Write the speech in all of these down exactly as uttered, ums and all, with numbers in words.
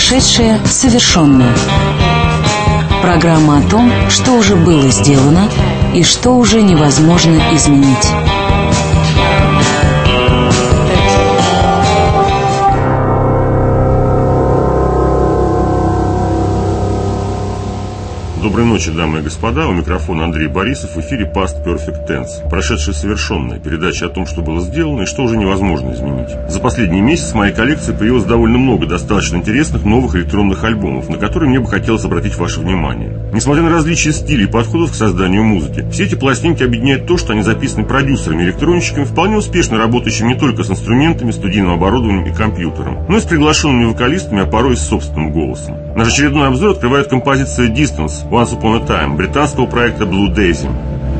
Прошедшее совершенное. Программа о том, что уже было сделано и что уже невозможно изменить. Доброй ночи, дамы и господа. У микрофона Андрей Борисов. В эфире Past Perfect Tense. Прошедшее совершенное. Передача о том, что было сделано и что уже невозможно изменить. За последний месяц в моей коллекции появилось довольно много достаточно интересных новых электронных альбомов, на которые мне бы хотелось обратить ваше внимание. Несмотря на различия стилей и подходов к созданию музыки, все эти пластинки объединяют то, что они записаны продюсерами и электронщиками, вполне успешно работающими не только с инструментами, студийным оборудованием и компьютером, но и с приглашенными вокалистами, а порой и с собственным голосом. Наш очередной обзор открывает композиция Distance Once Upon a Time британского проекта Blue Daisy.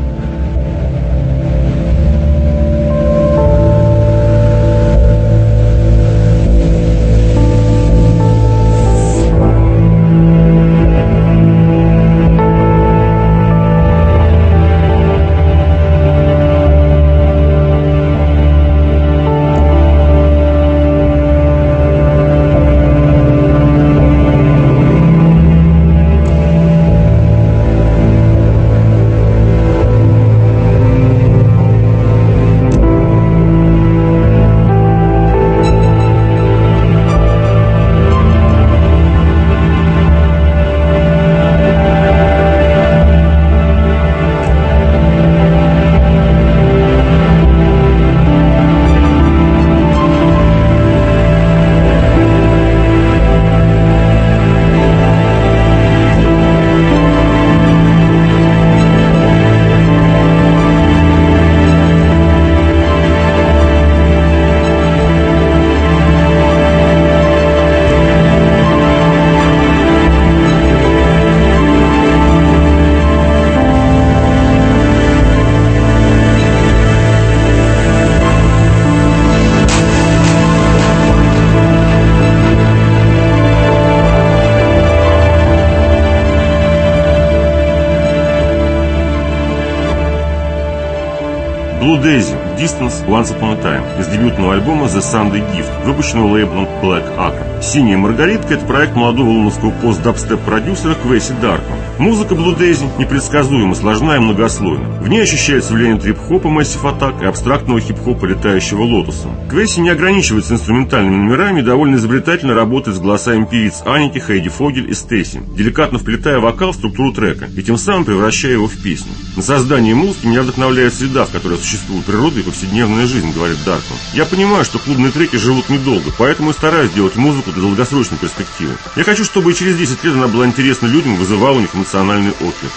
Blue Daisy Distance Once Upon a Time из дебютного альбома The Sunday Gift, выпущенного лейблом Black Acre. «Синяя маргаритка» — это проект молодого лондонского пост-дабстеп-продюсера Квеси Даркман. Музыка Blue Daisy непредсказуемо сложна и многослойна. В ней ощущается влияние трип-хопа Massive Attack и абстрактного хип-хопа летающего лотоса. Квеси не ограничивается инструментальными номерами и довольно изобретательно работает с голосами певиц Аники, Хейди Фогель и Стейси, деликатно вплетая вокал в структуру трека и тем самым превращая его в песню. На создание музыки меня вдохновляет среда, в которой существует природа и повседневная жизнь, говорит Даркман. Я понимаю, что клубные треки живут недолго, поэтому и стараюсь делать музыку для долгосрочной перспективы. Я хочу, чтобы и через десять лет она была интересна людям, вызывала у них эмоциональный отклик.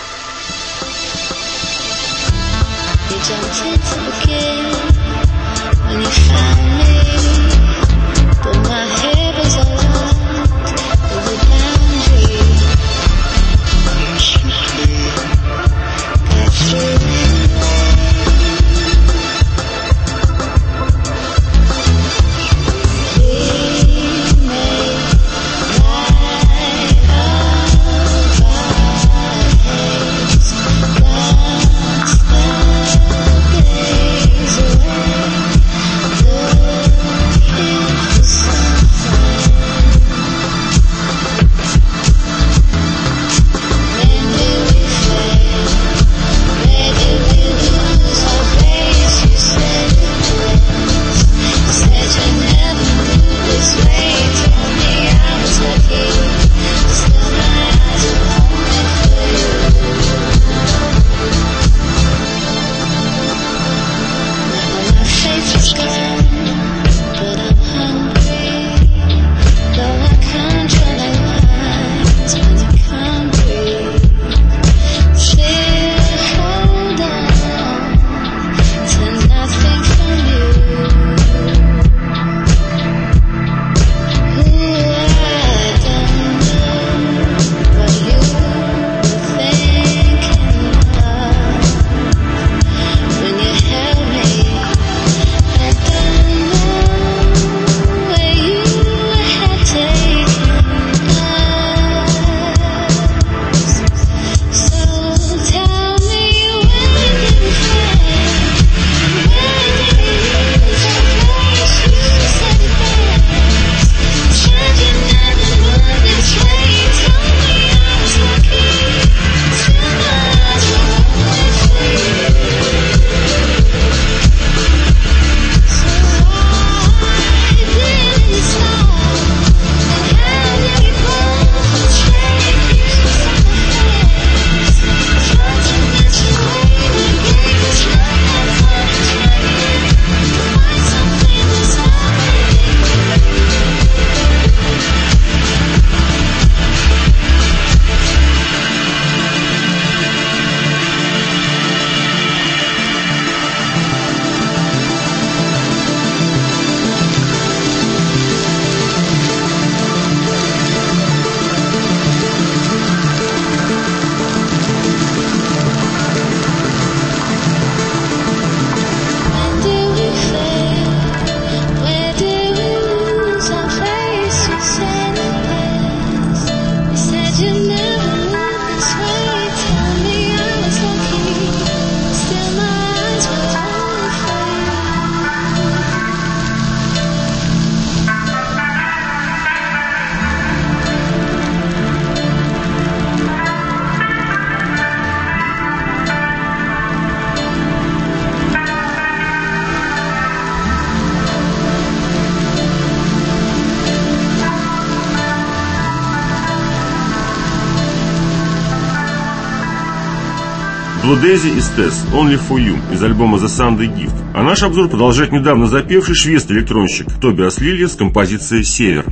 Hey Blue Daisy и Stess Only For You из альбома The Sunday Gift. А наш обзор продолжает недавно запевший шведский электронщик Тобиас Лилья с композицией «Север».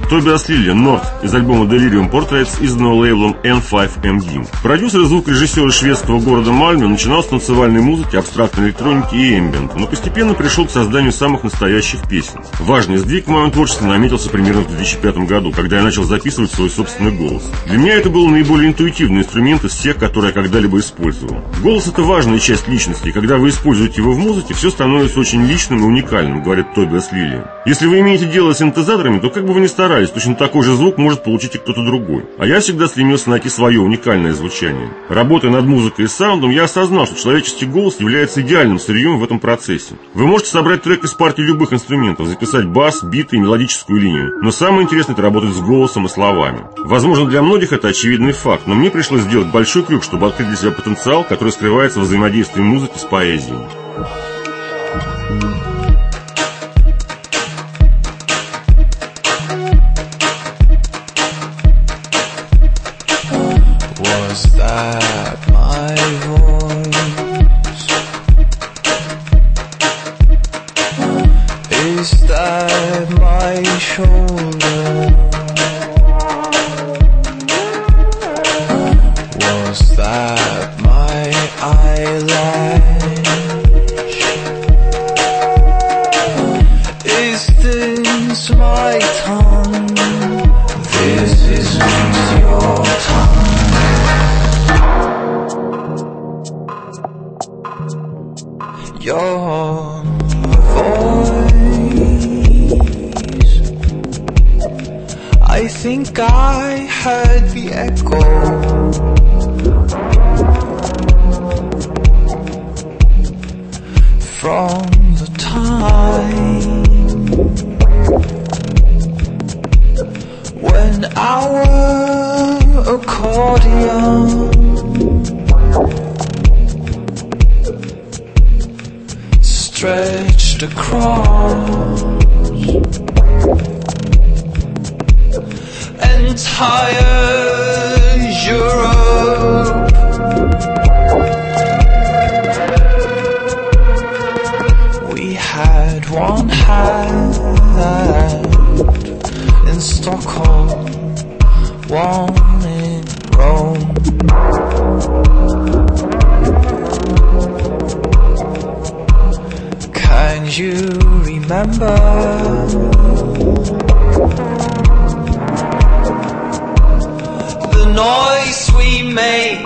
Тобиас Лилли, North из альбома Delirium Portraits, изданного лейблом эн пять эм Game. Продюсер и звукорежиссер шведского города Мальме начинал с танцевальной музыки, абстрактной электроники и эмбиента, но постепенно пришел к созданию самых настоящих песен. Важный сдвиг в моем творчестве наметился примерно в две тысячи пятом году, когда я начал записывать свой собственный голос. Для меня это был наиболее интуитивный инструмент из всех, которые я когда-либо использовал. Голос — это важная часть личности, и когда вы используете его в музыке, все становится очень личным и уникальным, говорит Тобиас Лилли. Если вы имеете дело с синтезаторами, то как бы вы ни старались, точно такой же звук может получить и кто-то другой. А я всегда стремился найти свое уникальное звучание. Работая над музыкой и саундом, я осознал, что человеческий голос является идеальным сырьем в этом процессе. Вы можете собрать трек из партии любых инструментов, записать бас, биты и мелодическую линию, но самое интересное — это работать с голосом и словами. Возможно, для многих это очевидный факт, но мне пришлось сделать большой крюк, чтобы открыть для себя потенциал, который скрывается в взаимодействии музыки с поэзией. Stretched across entire Europe, we had one hand in Stockholm, one in Rome. Can you remember the noise we made?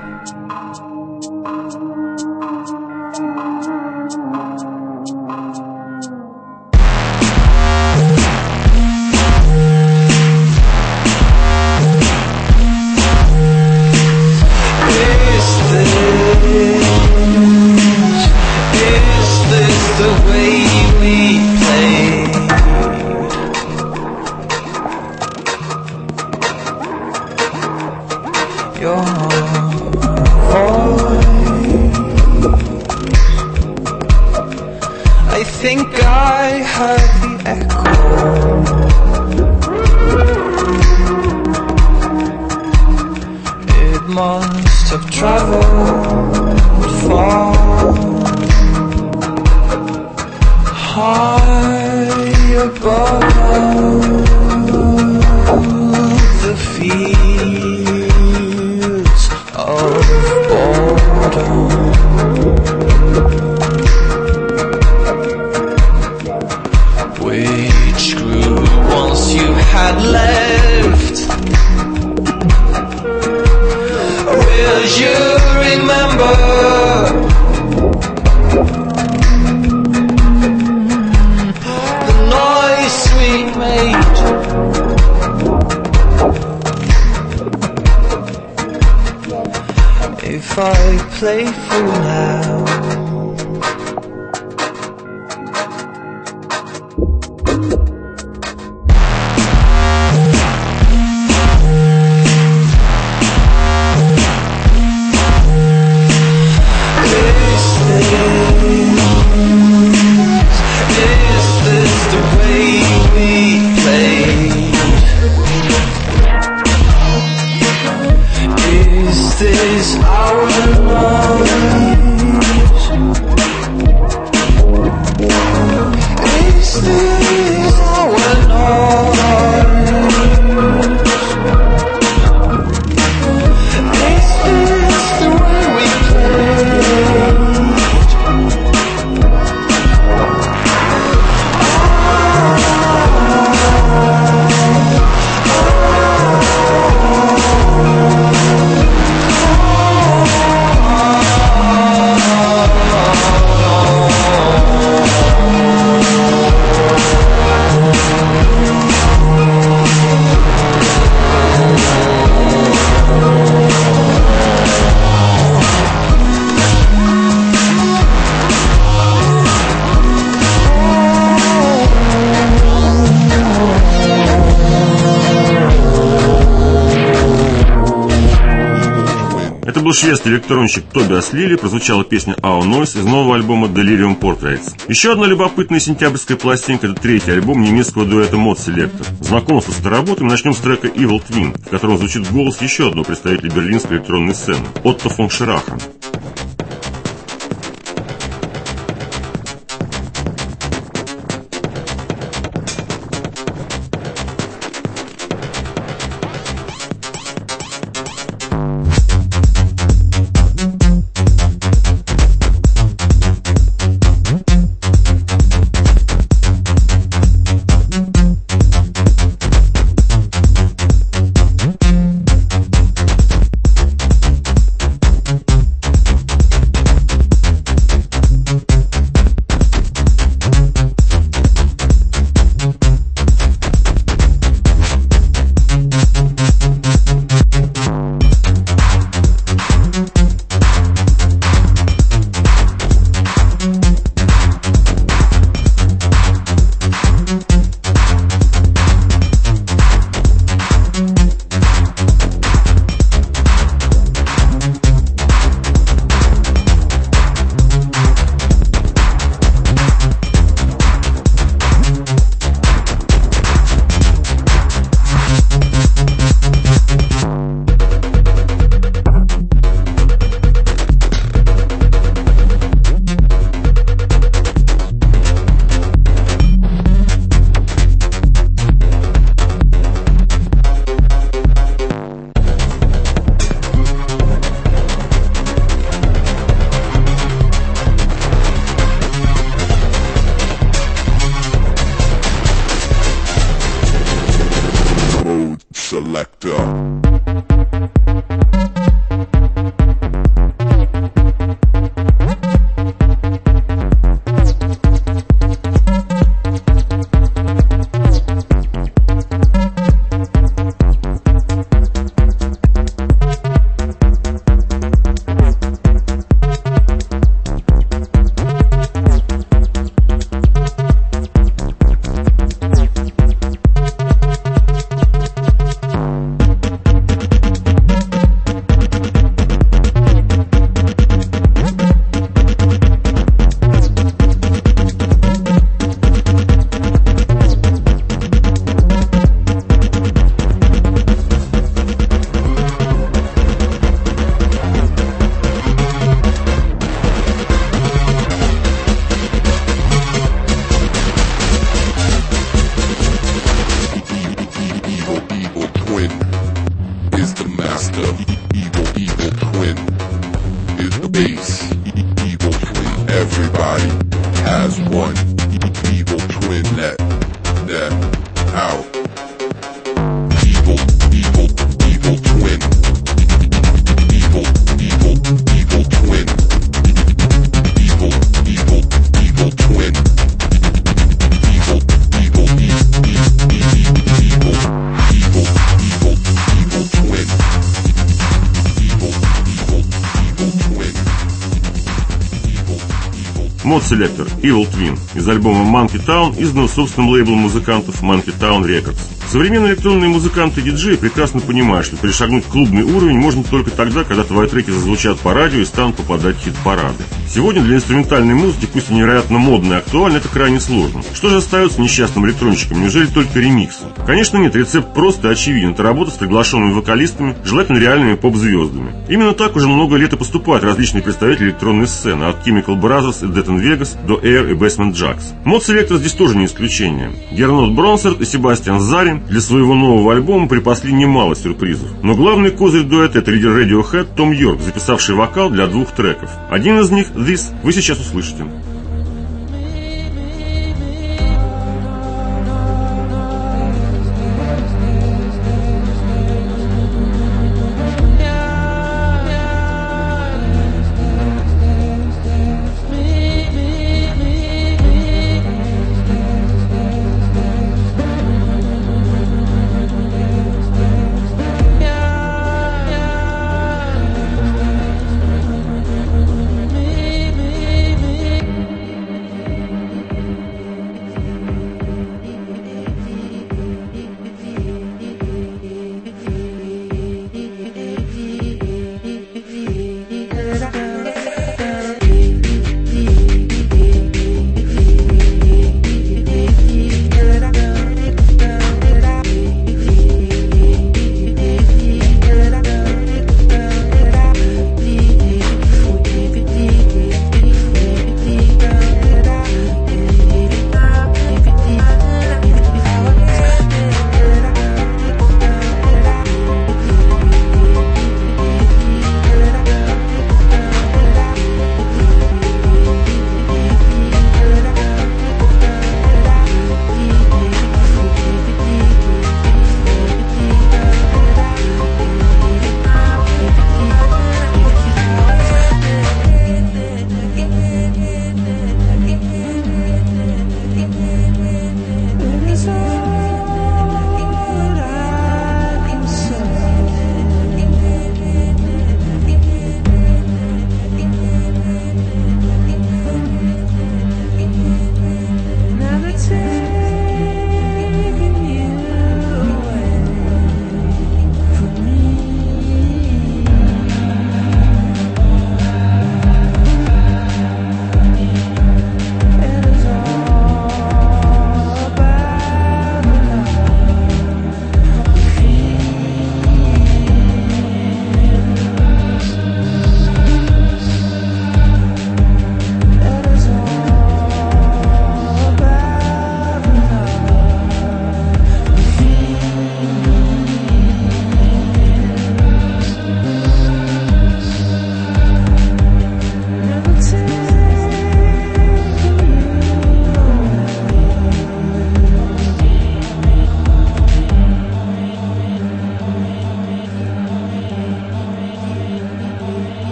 If I play fool now, is this our night? был шведский электронщик Тобиас Лили, прозвучала песня Our Noise из нового альбома Delirium Portraits. Еще одна любопытная сентябрьская пластинка – это третий альбом немецкого дуэта Mod Selector. Знакомство с этой работой мы начнем с трека Evil Twin, в котором звучит голос еще одного представителя берлинской электронной сцены – Отто фон Шираха. Mod Selector Evil Twin из альбома Monkey Town, изданного собственным лейблом музыкантов Monkey Town Records. Современные электронные музыканты и диджеи прекрасно понимают, что перешагнуть клубный уровень можно только тогда, когда твои треки зазвучат по радио и станут попадать в хит-парады. Сегодня для инструментальной музыки, пусть и невероятно модной и актуальной, это крайне сложно. Что же остается несчастным электронщикам? Неужели только ремиксы? Конечно нет, рецепт прост и очевиден. Это работа с приглашенными вокалистами, желательно реальными поп-звездами. Именно так уже много лет и поступают различные представители электронной сцены, от Chemical Brothers и Dead and Vegas до Air и Basement Jaxx. Mod Selector здесь тоже не исключение. Гернот Бронсерт и Себастьян Зари для своего нового альбома припасли немало сюрпризов. Но главный козырь дуэта — это лидер Radiohead Том Йорк, записавший вокал для двух треков. Один из них, This, вы сейчас услышите.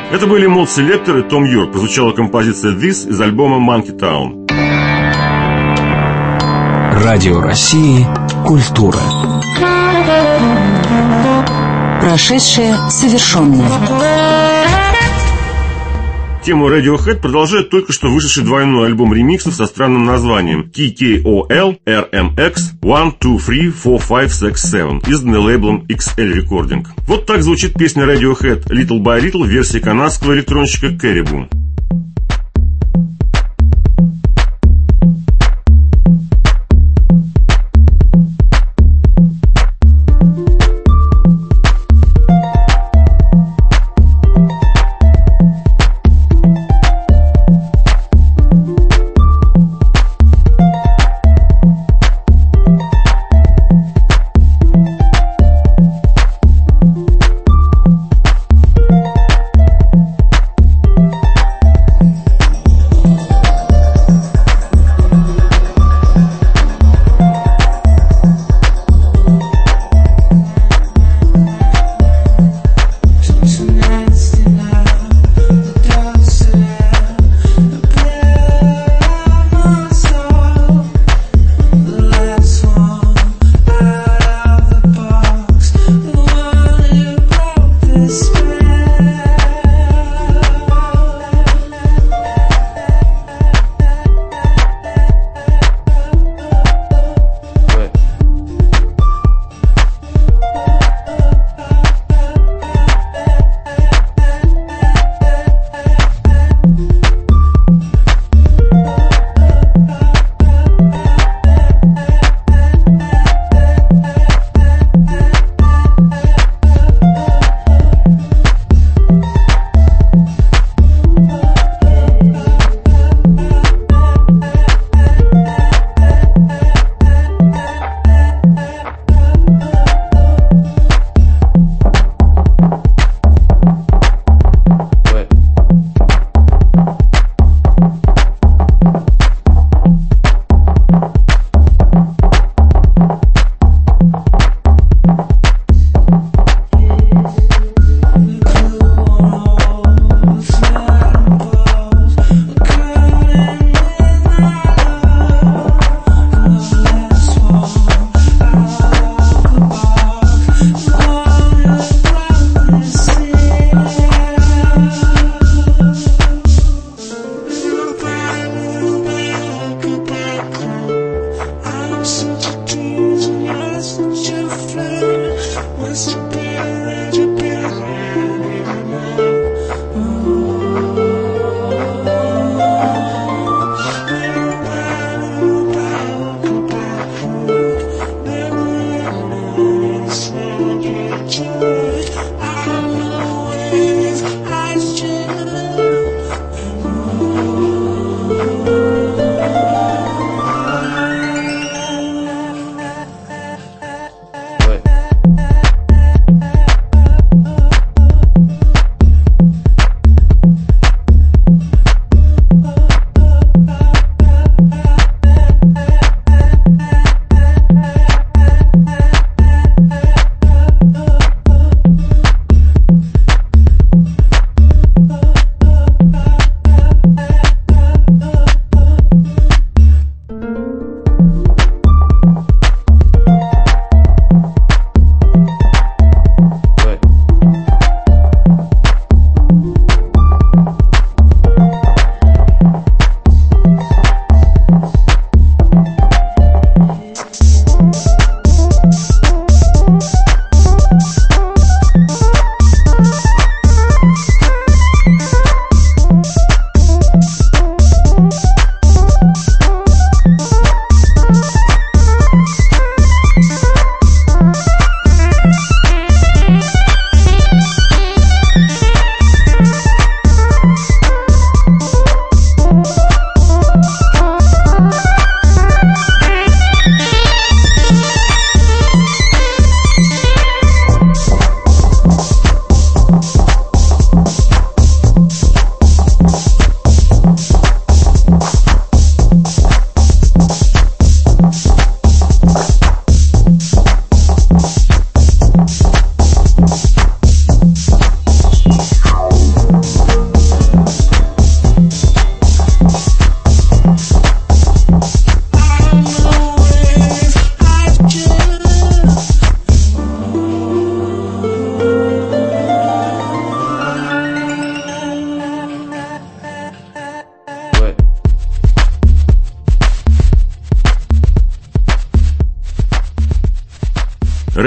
Это были Mod Selector и Том Йорк. Прозвучала композиция «This» из альбома Monkey Town. Радио России «Культура». Прошедшее совершенное. Тему Radiohead продолжает только что вышедший двойной альбом ремиксов со странным названием кей кей о эл эр эм экс один, два, три, четыре, пять, шесть, семь, изданный лейблом икс эл Recording. Вот так звучит песня Radiohead Little by Little в версии канадского электронщика Caribou.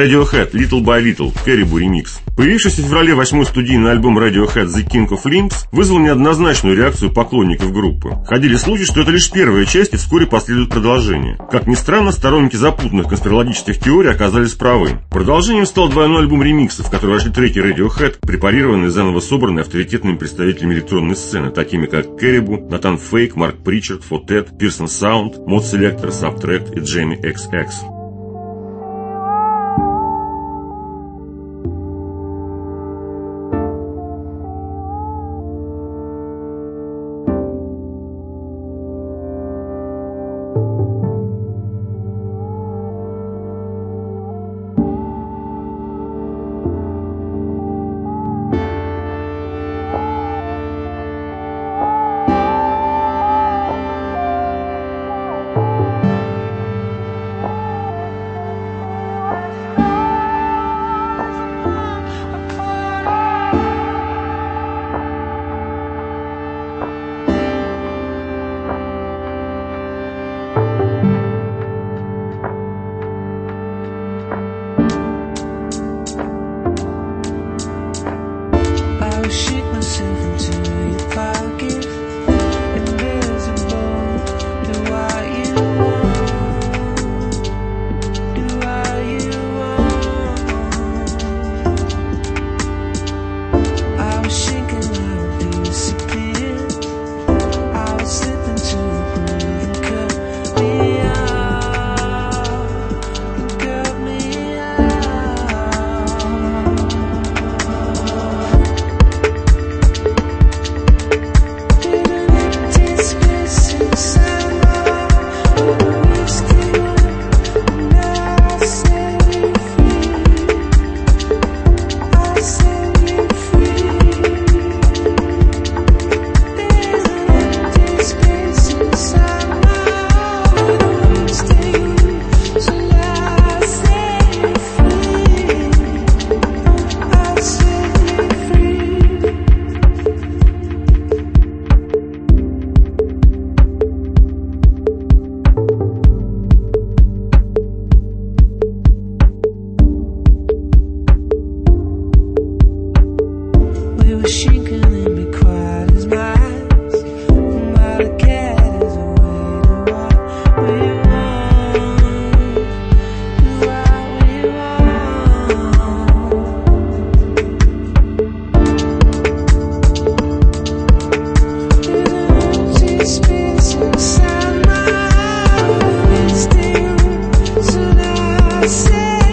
Radiohead Little by Little, Caribou ремикс. Появившийся в феврале восьмой студийный альбом Radiohead The King of Limbs вызвал неоднозначную реакцию поклонников группы. Ходили слухи, что это лишь первая часть и вскоре последует продолжение. Как ни странно, сторонники запутанных конспирологических теорий оказались правы. Продолжением стал двойной альбом ремиксов, в который вошли треки Radiohead, препарированные заново собранные авторитетными представителями электронной сцены, такими как Caribou, Натан Фейк, Марк Причард, Фотет, Пирсон Саунд, Mod Selector, Subtract и Джейми икс икс.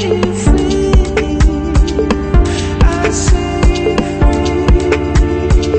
Free.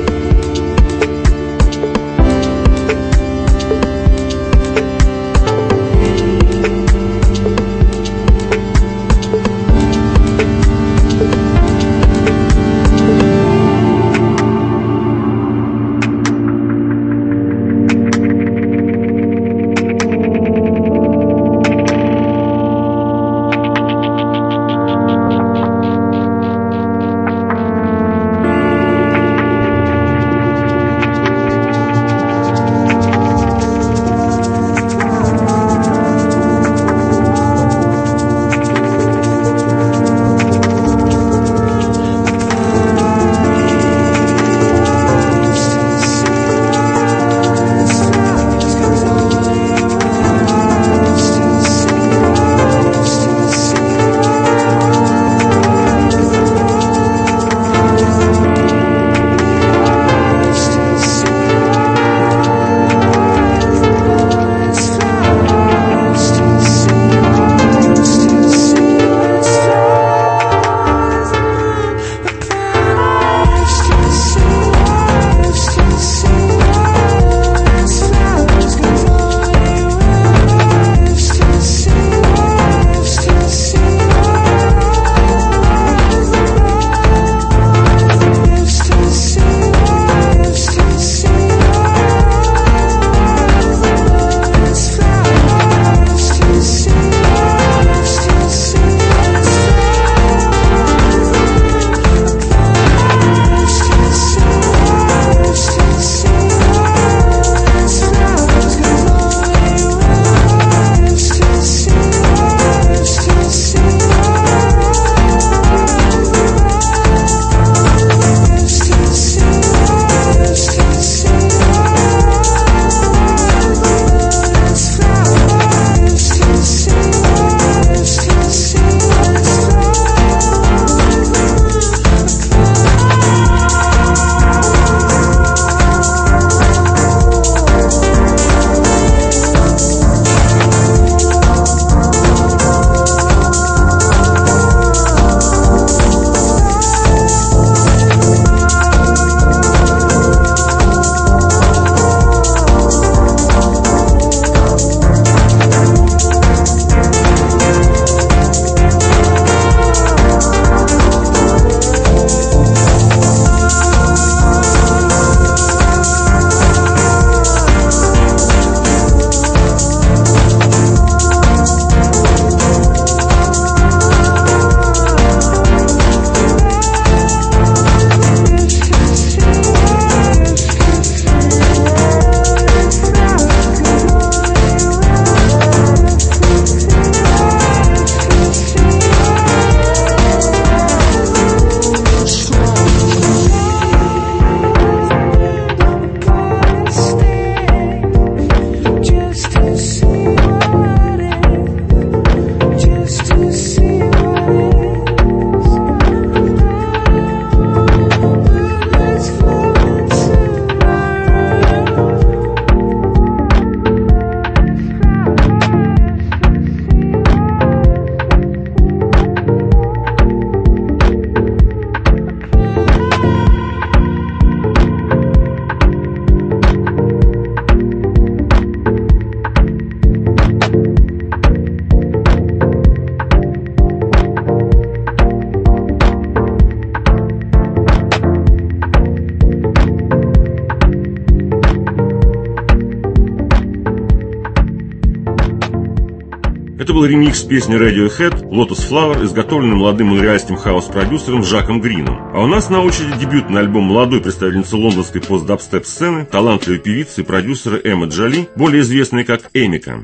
Это был ремикс песни Radiohead «Lotus Flower», изготовленный молодым монреальским хаус-продюсером Жаком Грином. А у нас на очереди дебютный альбом молодой представительницы лондонской пост-дабстеп-сцены, талантливой певицы и продюсера Эммы Джоли, более известной как Эмика.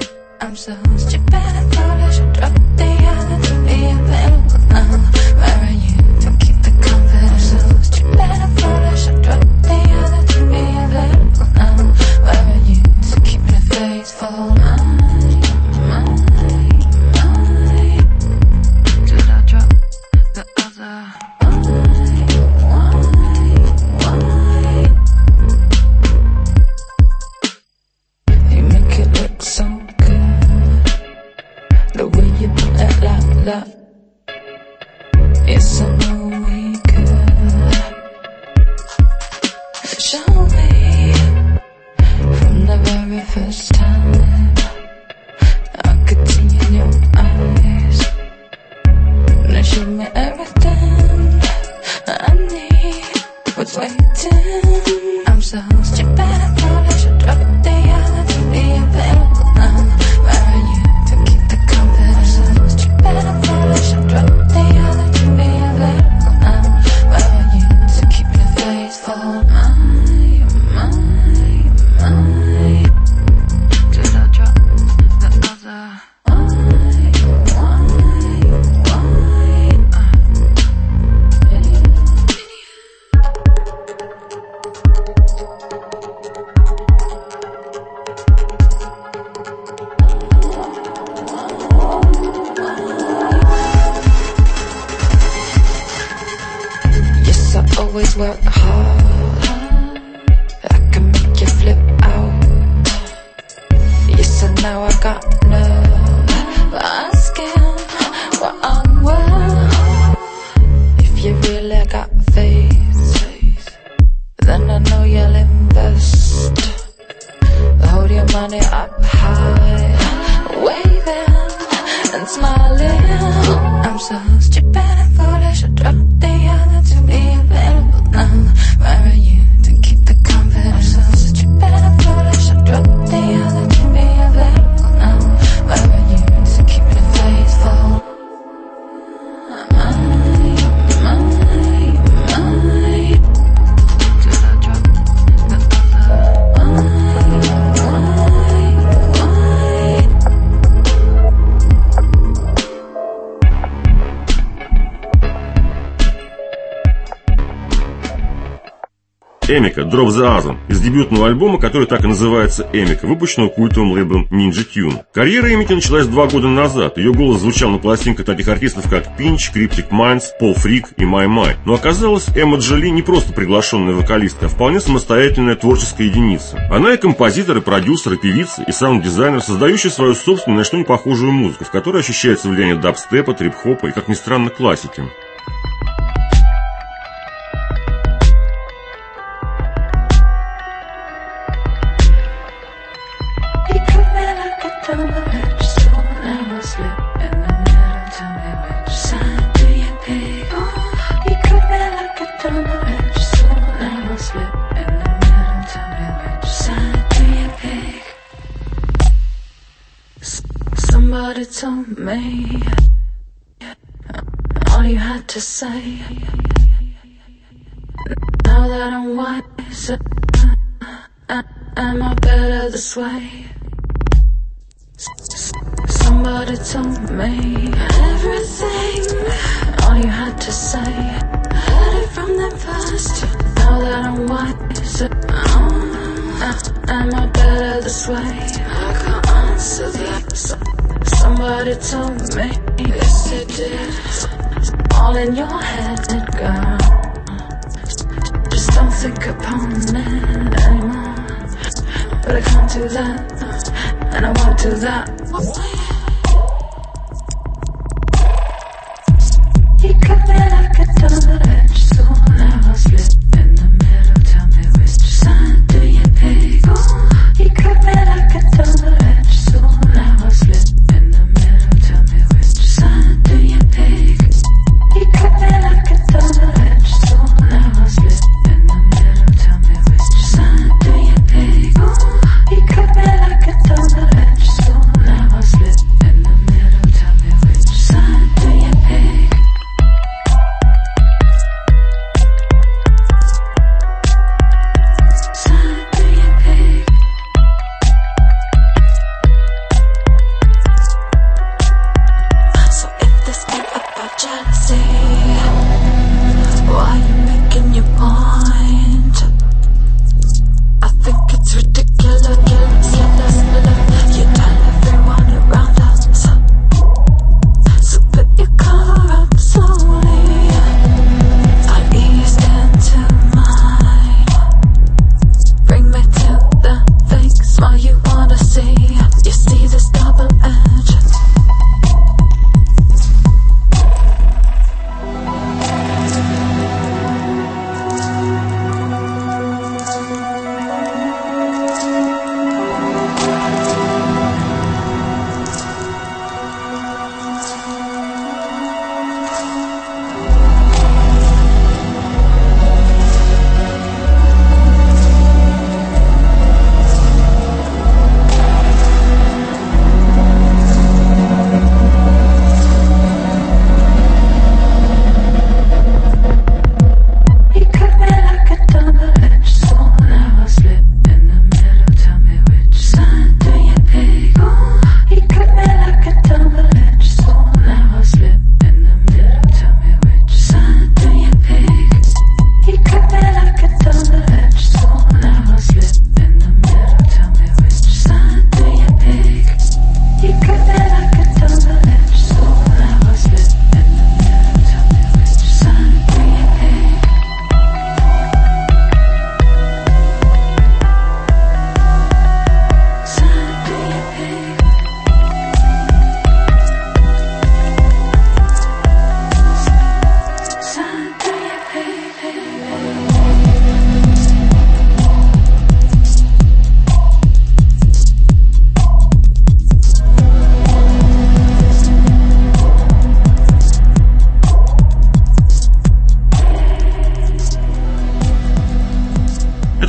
Эмика Drop the Atom из дебютного альбома, который так и называется Эмика, выпущенного культовым лейблом Ninja Tune. Карьера Эмики началась два года назад. Ее голос звучал на пластинках таких артистов, как Pinch, Cryptic Minds, Paul Freak и My My. Но оказалось, Эмма Джоли не просто приглашенная вокалистка, а вполне самостоятельная творческая единица. Она и композитор, и продюсер, и певица, и саунд-дизайнер, создающий свою собственную, на что не похожую музыку, в которой ощущается влияние дабстепа, трип-хопа и, как ни странно, классики. Somebody told me all you had to say. Now that I'm wiser, am I better this way? Somebody told me everything, all you had to say. Heard it from them first. Now that I'm wiser, am I better this way? I can't answer that. So somebody told me, yes it did. All in your head, girl. Just don't think upon it anymore. But I can't do that, and I won't do that. You cut me like a double-edged sword. Now I'll split in the middle. Tell me which side do you pick? Oh, you cut me like a double-edged sword. Now I'll split in the middle. Tell me which side do you pick? You cut me like a double-edged sword. Now I'll split in the middle. Tell me which side do you pick? Oh, you cut me like a double-edged sword. Now I'll split.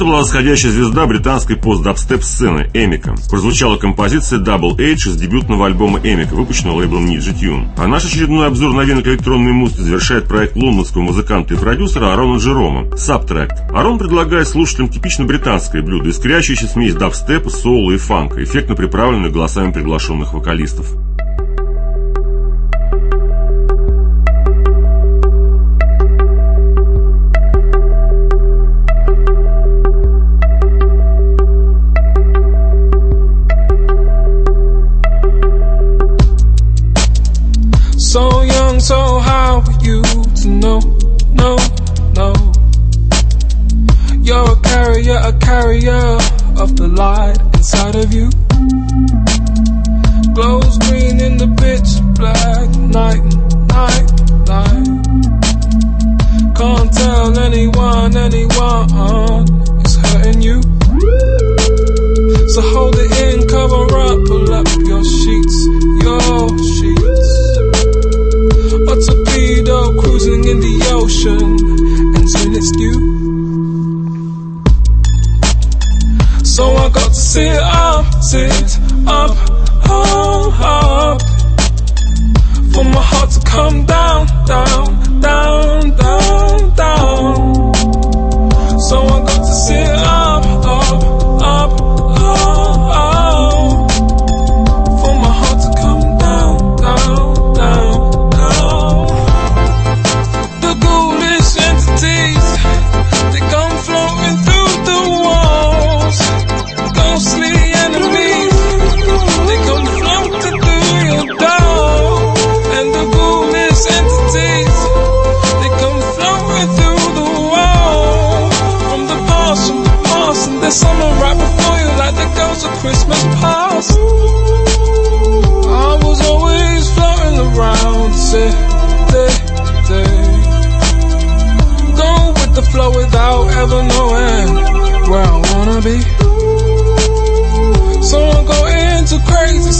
была восходящая звезда британской пост-дабстеп-сцены Эмика. Прозвучала композиция Double H из дебютного альбома Эмика, выпущенного лейблом Ninja Tune. А наш очередной обзор новинок электронной музыки завершает проект лондонского музыканта и продюсера Арона Джерома Subtract. Арон предлагает слушателям типично британское блюдо, искрящаяся смесь дабстепа, соула и фанка, эффектно приправленную голосами приглашенных вокалистов. So young, so how are you to know, no, no. You're a carrier, a carrier of the light inside of you. Glows green in the pitch black night, night, night. Can't tell anyone, anyone is hurting you. So hold it in, cover up, pull up your sheets, your sheets. A torpedo cruising in the ocean, and soon it's due. So I got to sit up, sit up, up, up, for my heart to come down, down, down, down, down. So I got to sit up, up, up, up, up, for my heart to come down, down, down. The ghoulish entities, they come floating through the walls. Ghostly enemies, they come floating through your door. And the ghoulish entities, they come floating through the wall. From the past, from the past, and there's someone right before you, like the ghost of Christmas past. I was always floating around, say, day, day. Go with the flow without ever knowing where I wanna be. So I go into crazy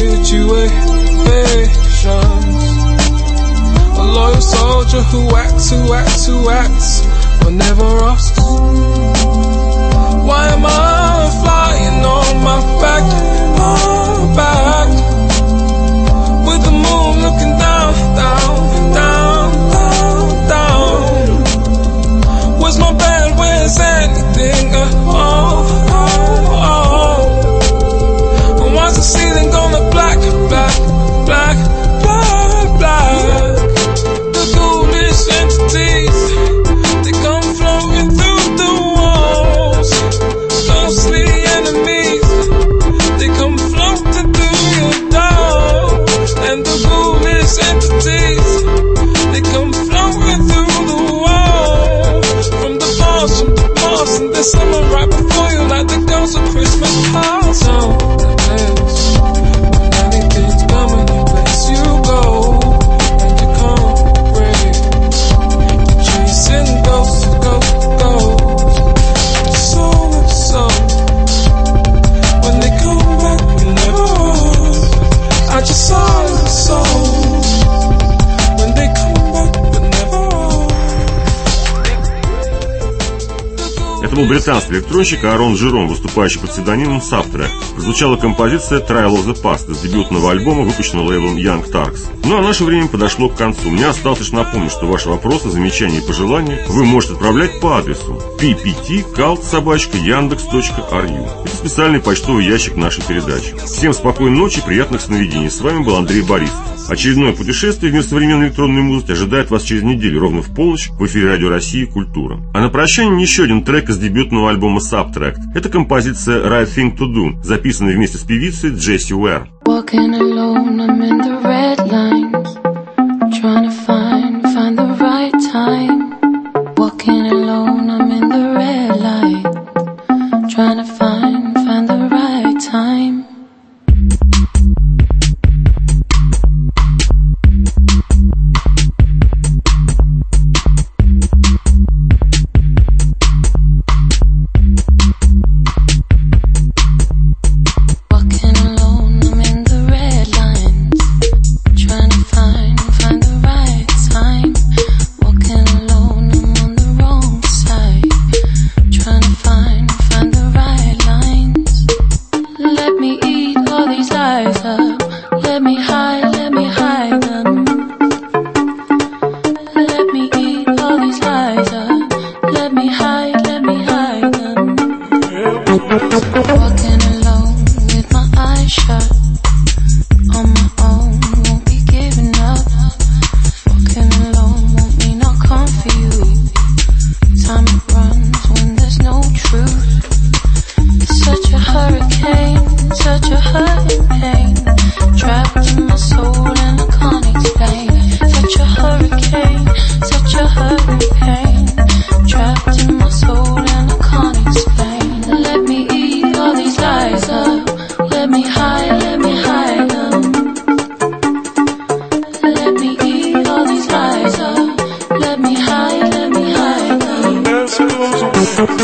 situations. A loyal soldier who acts, who acts, who acts, but never asked. Why am I flying on my back, my back, with the moon looking down, down, down, down, down? Where's my bed? Where's anything? Uh, oh, oh, oh. And why's the ceiling gonna black, black, black, black, black? The ghoulish entities, they come floating through the walls. Ghostly enemies, they come floating through your door. And the ghoulish entities, they come floating through the walls. From the past, from the past, and there's someone right before you, like the ghost of Christmas past. So the place, when anything's coming, the place you go, and you can't break. You're chasing ghosts, ghosts, ghosts. The soul of the soul. When they come back, you never was. I just saw the soul. When they come back, but never was. Это был британский электронщик Арон Джером, выступающий под псевдонимом Subtract. Прозвучала композиция Trial of the Past из дебютного альбома, выпущенного лейблом Young Turks. Ну а наше время подошло к концу. Мне осталось лишь напомнить, что ваши вопросы, замечания и пожелания вы можете отправлять по адресу пи пи ти калт собака яндекс точка ар ю. Это специальный почтовый ящик нашей передачи. Всем спокойной ночи и приятных сновидений. С вами был Андрей Борисов. Очередное путешествие в мир современной электронной музыки ожидает вас через неделю, ровно в полночь, в эфире Радио России «Культура». А на прощание еще один трек из дебютного альбома Subtract. Это композиция Right Thing to Do, записанная вместе с певицей Джесси Уэр. Walking alone, I'm in the red lines, trying to find, find the right time. Walking alone, I'm in the red light, trying to find, find the right time. Walking alone, I'm in the red lines, trying to find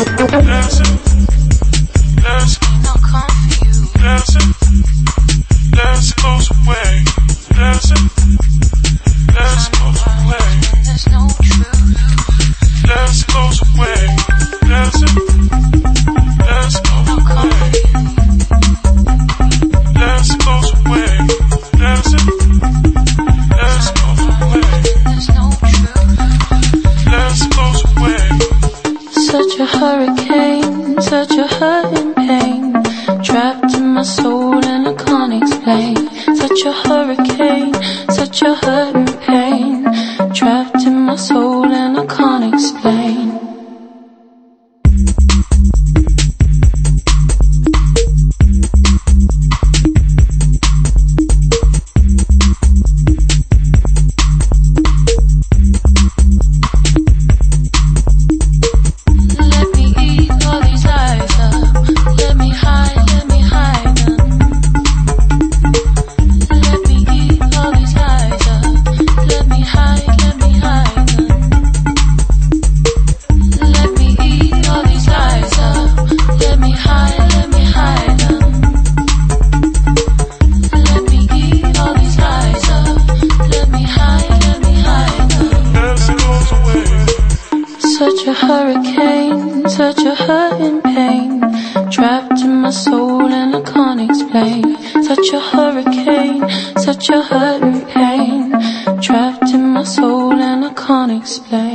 Such a hurricane, such a hurt and pain, trapped in my soul and I can't explain.